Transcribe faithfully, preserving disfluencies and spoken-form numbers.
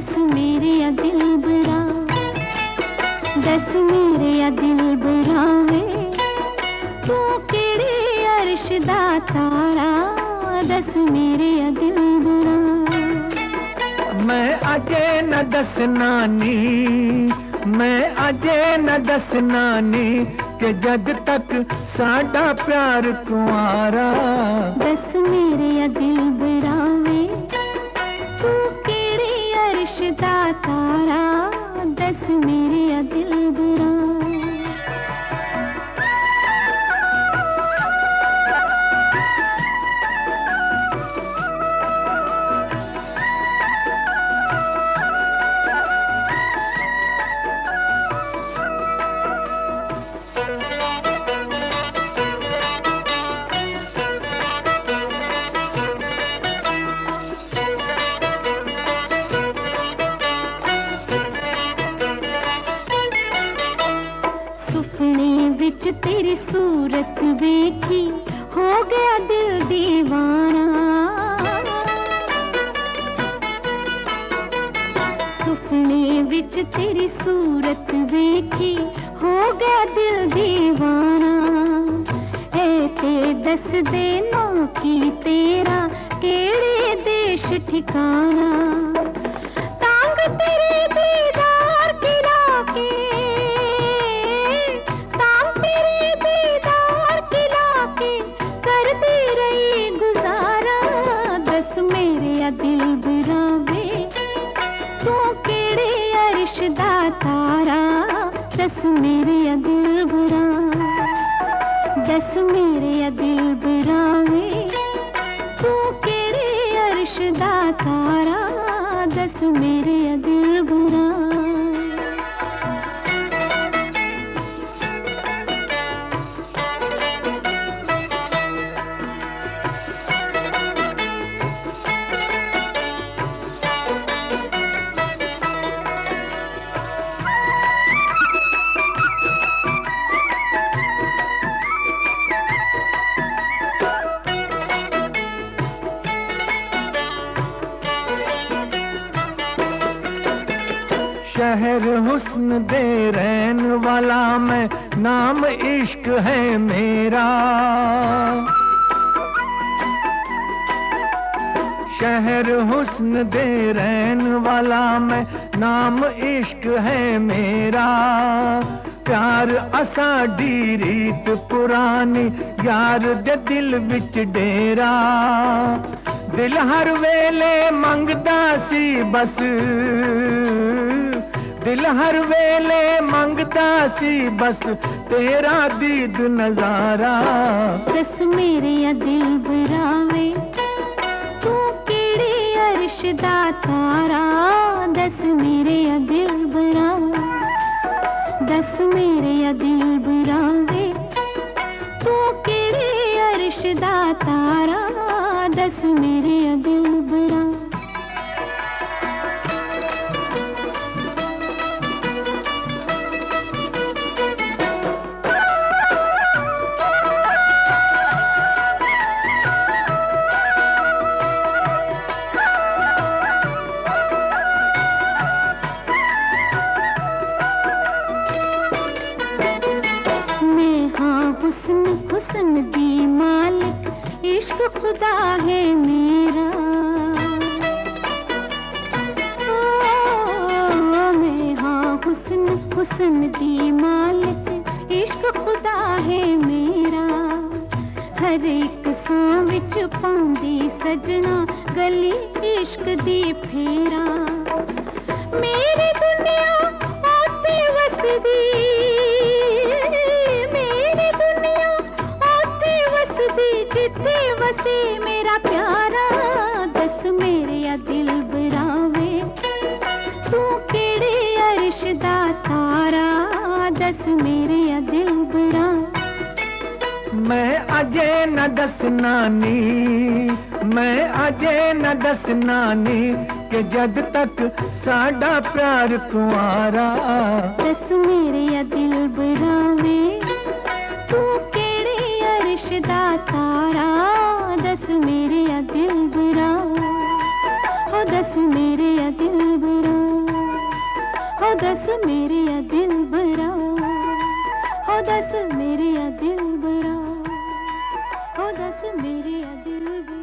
दस मेरे या दिल बरा, दस मेरे या दिल बरावे तू केड़े अर्श दा तारा, दस मेरे या दिल बरा। मैं अजे न दसना नी, मैं अजे न दसना नी कि जद तक साडा प्यार कुंवारा। दस मेरे या दिल बरावे तू केड़े अर्श दा तारा, दस मेरे या दिल बरा। सुपने विच तेरी सूरत वेखी हो गया दिल दीवाना, सुपने विच तेरी सूरत वेखी हो गया दिल दीवाना। ए ते दस दे ना की तेरा केड़े देश ठिकाना, तांग तेरे दीदार की लाके, तांग तेरे दीदार की लाके कर दे रही गुजारा। दस मेरे या दिल बरावे तू केड़े अर्श दा तारा, दस मेरे या दिल बरा, दस मेरे या दिल बरावे तू केड़े अर्श दा तारा, दस मेरे या दिल बरा। शहर हुस्न दे रहन वाला मैं, नाम इश्क है मेरा। शहर हुस्न दे रहन वाला मैं, नाम इश्क है मेरा। प्यार असाडी रीत पुरानी, यार दे दिल विच डेरा। दिल हर वेले मंगदा सी बस, दिल हर वेले मंगदा सी बस तेरा दीद नजारा। दस मेरे या दिल बरावे तू केड़े अर्श दा तारा, दस मेरे या दिल बरा, दस मेरे या दिल बरावे तू केड़े अर्श दा तारा, दस मेरे या दिल बरा। हुस्न हुस्न दी मालिक, इश्क खुदा है मेरा। ओ, मैं हाँ हुस्न हुस्न दी मालिक, इश्क खुदा है मेरा। हर एक सांव विच पाउंदी सजना, गली इश्क दी फेरा। मेरी दुनिया आते वसदी, जिथे वसे मेरा प्यारा। दस मेरे या दिल बरावे तू केड़े अर्श दा तारा, दस मेरे या दिल बरा। मैं अजे न दसना नी, मैं अजे न दसना नी कि जद तक साडा प्यार कुंवारा। दस मेरे या दिल बरावे तू केड़े अर्श दा तारा, दस मेरे या दिल बरा, ओ दस मेरे या दिल बरा। दस मेरे या दिल बरा, हो दस मेरे या दिल बरा, हो दस मेरे या दिल बरा।